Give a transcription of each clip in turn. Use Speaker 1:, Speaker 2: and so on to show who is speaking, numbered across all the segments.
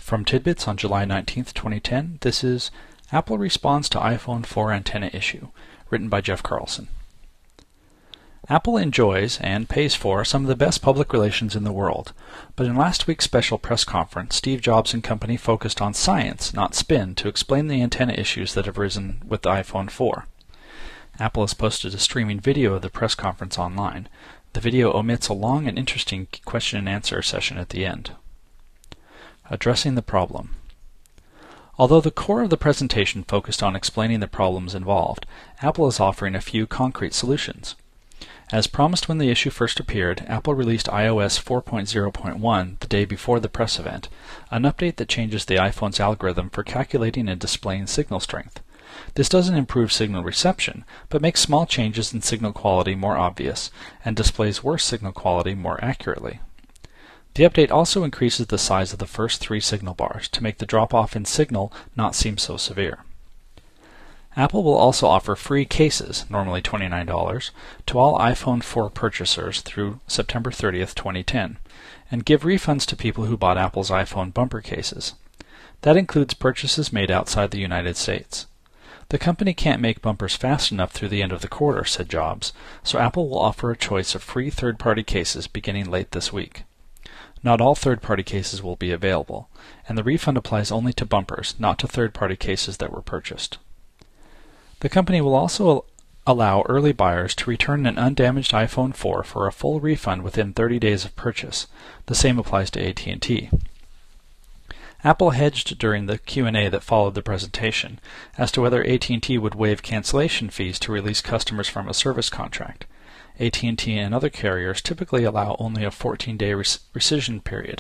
Speaker 1: From Tidbits on July 19, 2010, this is Apple Responds to iPhone 4 Antenna Issue, written by Jeff Carlson. Apple enjoys, and pays for, some of the best public relations in the world, but in last week's special press conference, Steve Jobs and company focused on science, not spin, to explain the antenna issues that have arisen with the iPhone 4. Apple has posted a streaming video of the press conference online. The video omits a long and interesting question and answer session at the end. Addressing the problem. Although the core of the presentation focused on explaining the problems involved, Apple is offering a few concrete solutions. As promised when the issue first appeared, Apple released iOS 4.0.1 the day before the press event, an update that changes the iPhone's algorithm for calculating and displaying signal strength. This doesn't improve signal reception, but makes small changes in signal quality more obvious, and displays worse signal quality more accurately. The update also increases the size of the first 3 signal bars to make the drop-off in signal not seem so severe. Apple will also offer free cases, normally $29, to all iPhone 4 purchasers through September 30, 2010, and give refunds to people who bought Apple's iPhone bumper cases. That includes purchases made outside the United States. The company can't make bumpers fast enough through the end of the quarter, said Jobs, so Apple will offer a choice of free third-party cases beginning late this week. Not all third-party cases will be available, and the refund applies only to bumpers, not to third-party cases that were purchased. The company will also allow early buyers to return an undamaged iPhone 4 for a full refund within 30 days of purchase. The same applies to AT&T. Apple hedged during the Q&A that followed the presentation as to whether AT&T would waive cancellation fees to release customers from a service contract. AT&T and other carriers typically allow only a 14-day rescission period.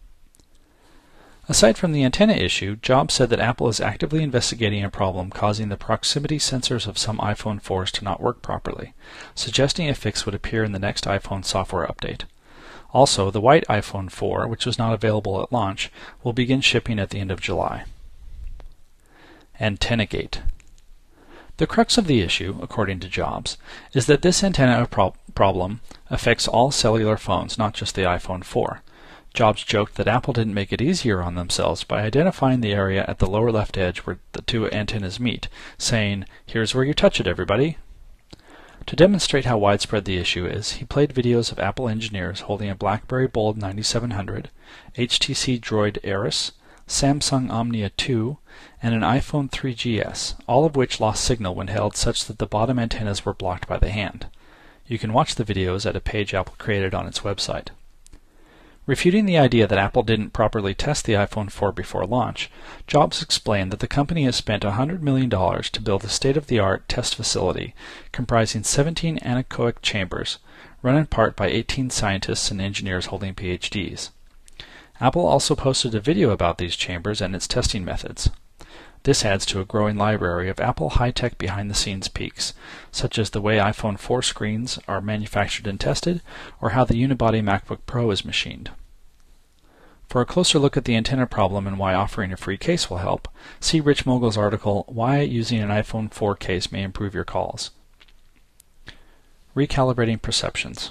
Speaker 1: Aside from the antenna issue, Jobs said that Apple is actively investigating a problem causing the proximity sensors of some iPhone 4s to not work properly, suggesting a fix would appear in the next iPhone software update. Also, the white iPhone 4, which was not available at launch, will begin shipping at the end of July. AntennaGate. The crux of the issue, according to Jobs, is that this antenna problem affects all cellular phones, not just the iPhone 4. Jobs joked that Apple didn't make it easier on themselves by identifying the area at the lower left edge where the 2 antennas meet, saying, "Here's where you touch it, everybody." To demonstrate how widespread the issue is, he played videos of Apple engineers holding a BlackBerry Bold 9700, HTC Droid Aris, Samsung Omnia 2, and an iPhone 3GS, all of which lost signal when held such that the bottom antennas were blocked by the hand. You can watch the videos at a page Apple created on its website. Refuting the idea that Apple didn't properly test the iPhone 4 before launch, Jobs explained that the company has spent $100 million to build a state-of-the-art test facility comprising 17 anechoic chambers, run in part by 18 scientists and engineers holding PhDs. Apple also posted a video about these chambers and its testing methods. This adds to a growing library of Apple high-tech behind-the-scenes peeks, such as the way iPhone 4 screens are manufactured and tested, or how the unibody MacBook Pro is machined. For a closer look at the antenna problem and why offering a free case will help, see Rich Mogul's article, Why Using an iPhone 4 Case May Improve Your Calls. Recalibrating Perceptions.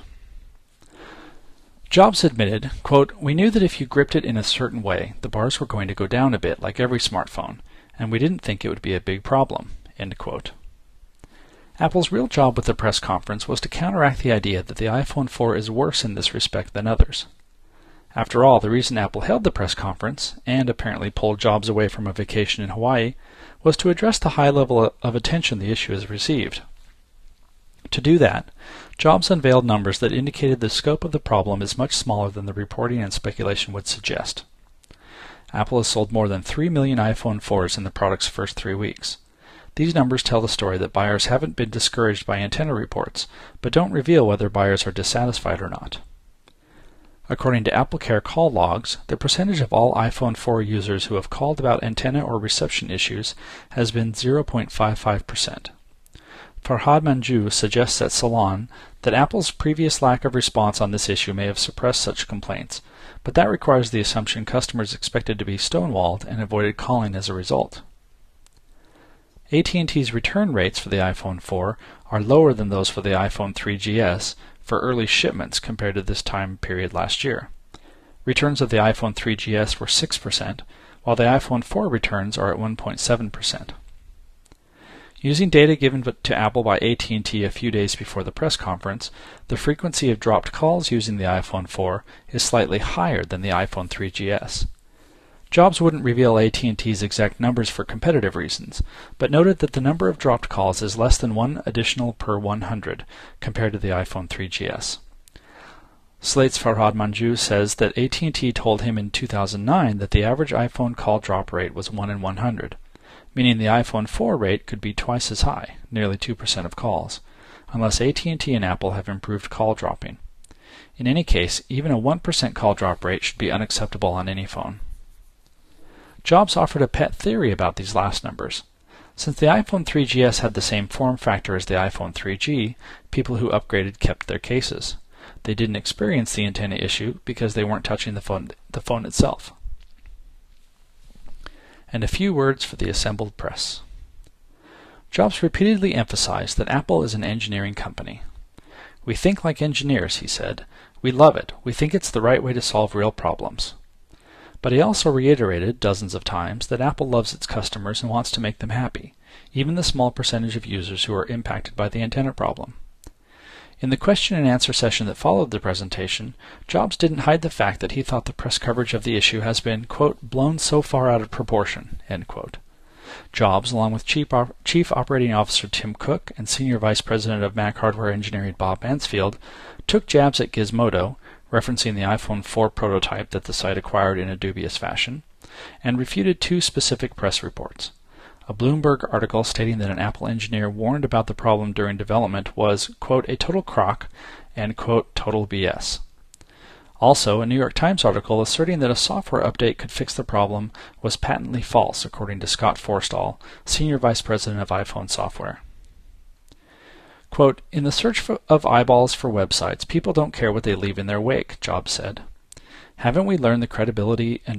Speaker 1: Jobs admitted, quote, "We knew that if you gripped it in a certain way, the bars were going to go down a bit like every smartphone, and we didn't think it would be a big problem." End quote. Apple's real job with the press conference was to counteract the idea that the iPhone 4 is worse in this respect than others. After all, the reason Apple held the press conference, and apparently pulled Jobs away from a vacation in Hawaii, was to address the high level of attention the issue has received. To do that, Jobs unveiled numbers that indicated the scope of the problem is much smaller than the reporting and speculation would suggest. Apple has sold more than 3 million iPhone 4s in the product's first 3 weeks. These numbers tell the story that buyers haven't been discouraged by antenna reports, but don't reveal whether buyers are dissatisfied or not. According to AppleCare call logs, the percentage of all iPhone 4 users who have called about antenna or reception issues has been 0.55%. Farhad Manjoo suggests at Salon that Apple's previous lack of response on this issue may have suppressed such complaints, but that requires the assumption customers expected to be stonewalled and avoided calling as a result. AT&T's return rates for the iPhone 4 are lower than those for the iPhone 3GS for early shipments compared to this time period last year. Returns of the iPhone 3GS were 6%, while the iPhone 4 returns are at 1.7%. Using data given to Apple by AT&T a few days before the press conference, the frequency of dropped calls using the iPhone 4 is slightly higher than the iPhone 3GS. Jobs wouldn't reveal AT&T's exact numbers for competitive reasons, but noted that the number of dropped calls is less than 1 additional per 100 compared to the iPhone 3GS. Slate's Farhad Manjoo says that AT&T told him in 2009 that the average iPhone call drop rate was 1 in 100, meaning the iPhone 4 rate could be twice as high, nearly 2% of calls, unless AT&T and Apple have improved call dropping. In any case, even a 1% call drop rate should be unacceptable on any phone. Jobs offered a pet theory about these last numbers. Since the iPhone 3GS had the same form factor as the iPhone 3G, people who upgraded kept their cases. They didn't experience the antenna issue because they weren't touching the phone itself. And a few words for the assembled press. Jobs repeatedly emphasized that Apple is an engineering company. "We think like engineers," he said. "We love it. We think it's the right way to solve real problems." But he also reiterated dozens of times that Apple loves its customers and wants to make them happy, even the small percentage of users who are impacted by the antenna problem. In the question and answer session that followed the presentation, Jobs didn't hide the fact that he thought the press coverage of the issue has been, quote, blown so far out of proportion, end quote. Jobs, along with Chief Operating Officer Tim Cook and Senior Vice President of Mac Hardware Engineering Bob Mansfield, took jabs at Gizmodo, referencing the iPhone 4 prototype that the site acquired in a dubious fashion, and refuted two specific press reports. A Bloomberg article stating that an Apple engineer warned about the problem during development was, quote, a total crock and, quote, total BS. Also, a New York Times article asserting that a software update could fix the problem was patently false, according to Scott Forstall, Senior Vice President of iPhone Software. Quote, in the search of eyeballs for websites, people don't care what they leave in their wake, Jobs said. Haven't we earned the credibility and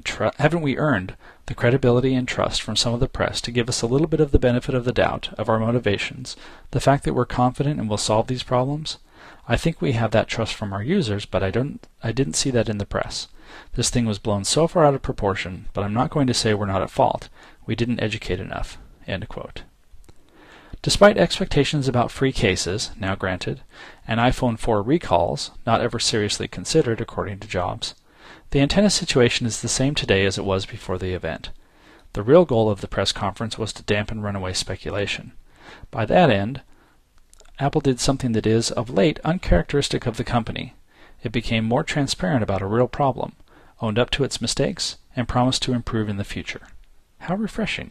Speaker 1: trust from some of the press to give us a little bit of the benefit of the doubt of our motivations, the fact that we're confident and will solve these problems? I think we have that trust from our users, but I didn't see that in the press. This thing was blown so far out of proportion, but I'm not going to say we're not at fault. We didn't educate enough, end quote. Despite expectations about free cases, now granted, and iPhone 4 recalls, not ever seriously considered according to Jobs, the antenna situation is the same today as it was before the event. The real goal of the press conference was to dampen runaway speculation. By that end, Apple did something that is, of late, uncharacteristic of the company. It became more transparent about a real problem, owned up to its mistakes, and promised to improve in the future. How refreshing.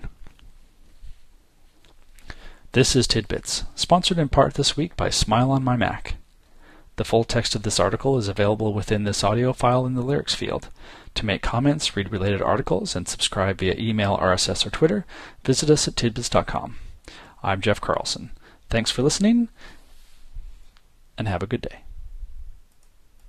Speaker 1: This is Tidbits, sponsored in part this week by Smile on My Mac. The full text of this article is available within this audio file in the lyrics field. To make comments, read related articles, and subscribe via email, RSS, or Twitter, visit us at tidbits.com. I'm Jeff Carlson. Thanks for listening, and have a good day.